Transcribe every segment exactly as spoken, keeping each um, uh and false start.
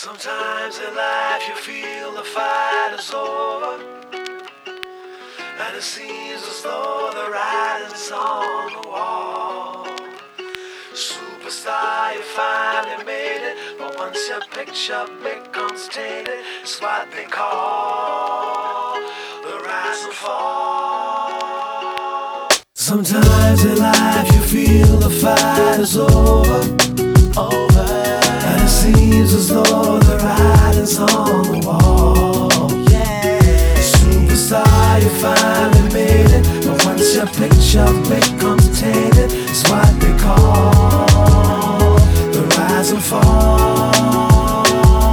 Sometimes in life you feel the fight is over, and it seems as though the writing's on the wall. Superstar, you finally made it, but once your picture becomes tainted, it's what they call the rise and fall. Sometimes in life you feel the fight is over, over, and it seems as though the writing's on the wall. Yeah. Superstar, you finally made it, but once your picture becomes tainted, it's what they call the rise and fall.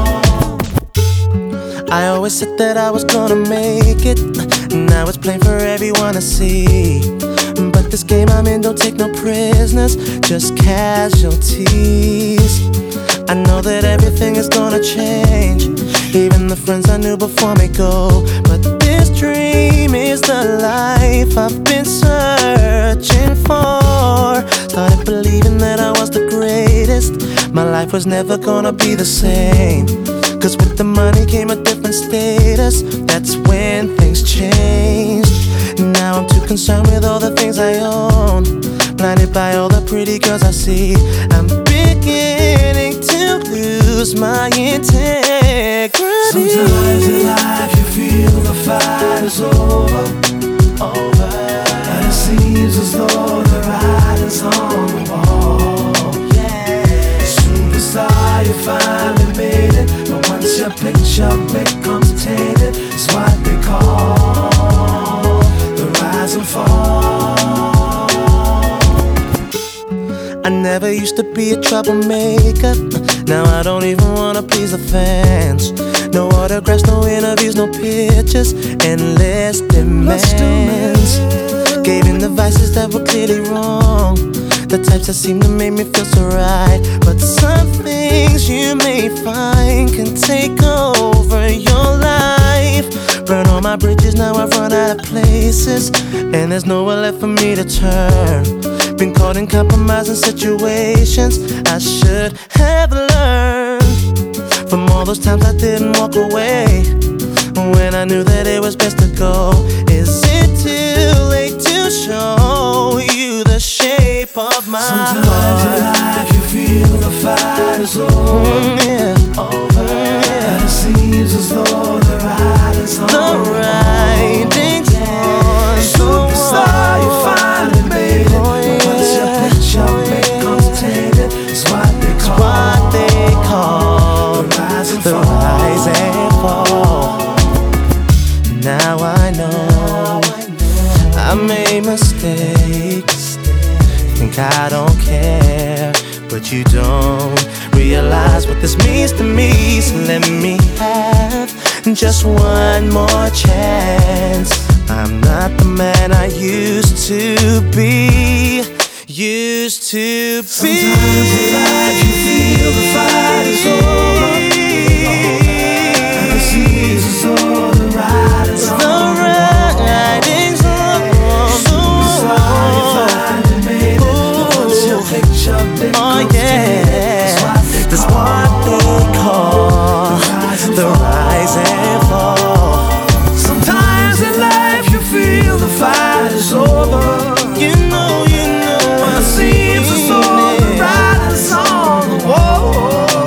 I always said that I was gonna make it, now it's plain for everyone to see. But this game I'm in don't take no prisoners, just casualties. I know that everything is gonna change, even the friends I knew before me go. But this dream is the life I've been searching for. Started believing that I was the greatest, my life was never gonna be the same. Cause with the money came a different status, that's when things changed. Now I'm too concerned with all the things I own, blinded by all the pretty girls I see. I'm beginning to lose my integrity. Sometimes in life you feel the fight is over, over, and it seems as though the writing's on the wall. Yeah. Superstar, you finally made it, but once your picture becomes tainted, it's what they call the rise and fall. I never used to be a troublemaker, now I don't even wanna please the fans. No autographs, no interviews, no pictures, endless demands. Gave in the vices that were clearly wrong, the types that seem to make me feel so right. But some things you may find can take over your life. Burn all my bridges, now I've run out of places, and there's nowhere left for me to turn. Been caught in compromising situations I should have learned from all those times I didn't walk away when I knew that it was best to go. Is it too late to show you the shape of my Sometimes heart? in life you feel the fight is over, Mm, yeah. over, yeah. And it seems as though the writing's on The writing's on the Superstar, you wall. finally made it, Oh, but once your yeah. picture becomes tainted, it's what they call, What they call the rise and the fall. rise and fall. Now I know I made mistakes, think I don't care, but you don't realize what this means to me. So let me have just one more chance. I'm not the man I used to be, used to be. Sometimes in life you feel the fight is over, and it seems as though the writing's on the wall. writing's on the Superstar, you finally made it, but once your picture becomes Oh tainted, it's yeah, what they that's call what they call the rise and fall. Sometimes in life you feel the fight is over, You know, you know, and it seems as though the writing's on the wall.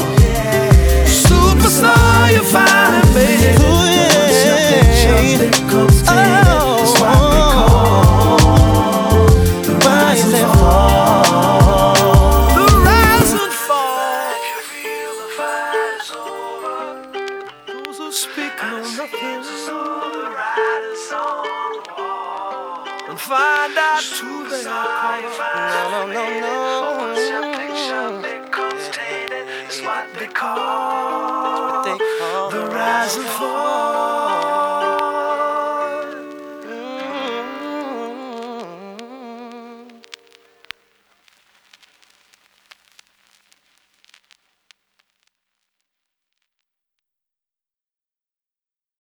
Superstar, you finally made it, but once your picture becomes tainted, it's what they call the rise and fall. The rise and fall. If you feel the fight is over, those who speak know nothing. The writing's on the wall, and find out who they are. no, no, no, Once your picture becomes tainted, it's what they call they call the rise and fall.